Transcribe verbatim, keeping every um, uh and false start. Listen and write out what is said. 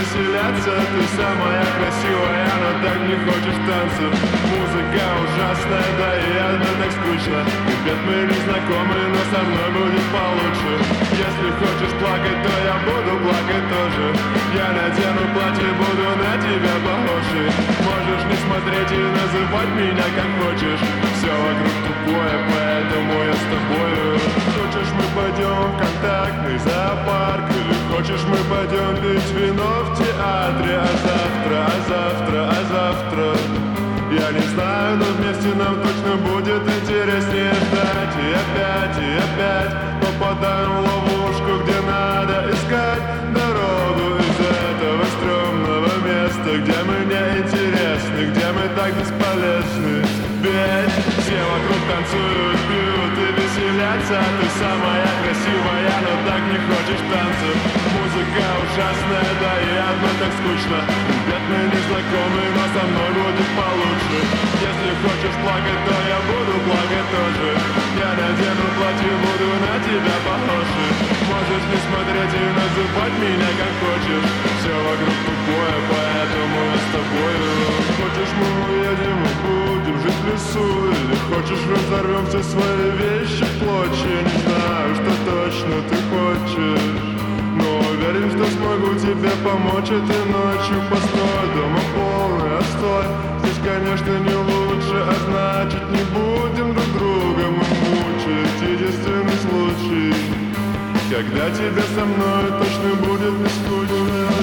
веселятся. Ты самая красивая, но так не хочешь танцев. Музыка ужасная, да и одна так скучно. Ребят, мы не знакомы, но со мной будет получше. Если хочешь плакать, то я буду плакать тоже. Я надену платье, буду на тебя похожи. Можешь не смотреть и называть меня как хочешь. Все вокруг тупое, поэтому я с тобою. Хочешь, мы пойдем в контактный зоопарк? Или хочешь, мы пойдем пить вино в театре? А завтра, а завтра, а завтра я не знаю, но вместе нам точно будет интереснее ждать. И опять, и опять попадаем в ловушку, где надо искать дорогу из этого стрёмного места, где мы не интересны, где мы так бесполезны. Ведь все вокруг танцуют, пьют и веселятся. Ты самая красивая, но так не хочешь танцев. Музыка ужасная, да и одно так скучно. Ребят, мы не знакомы, но со мной будет получше. Если хочешь плакать, то я буду плакать тоже. Я надену платье, буду на тебя похожи. Можешь не смотреть и называть меня как хочешь. Все вокруг тупое, поэтому я с тобою. Хочешь, мы уедем и будем жить в лесу? Или хочешь, разорвем все свои вещи в клочья? Не знаю, что точно ты хочешь, но уверен, что смогу тебе помочь этой ночью. Построй дома полный отстой. Здесь, конечно, не лучше, а значит, не будем друг друга мы мучить. Единственный случай, когда тебе со мной точно будет не скучно.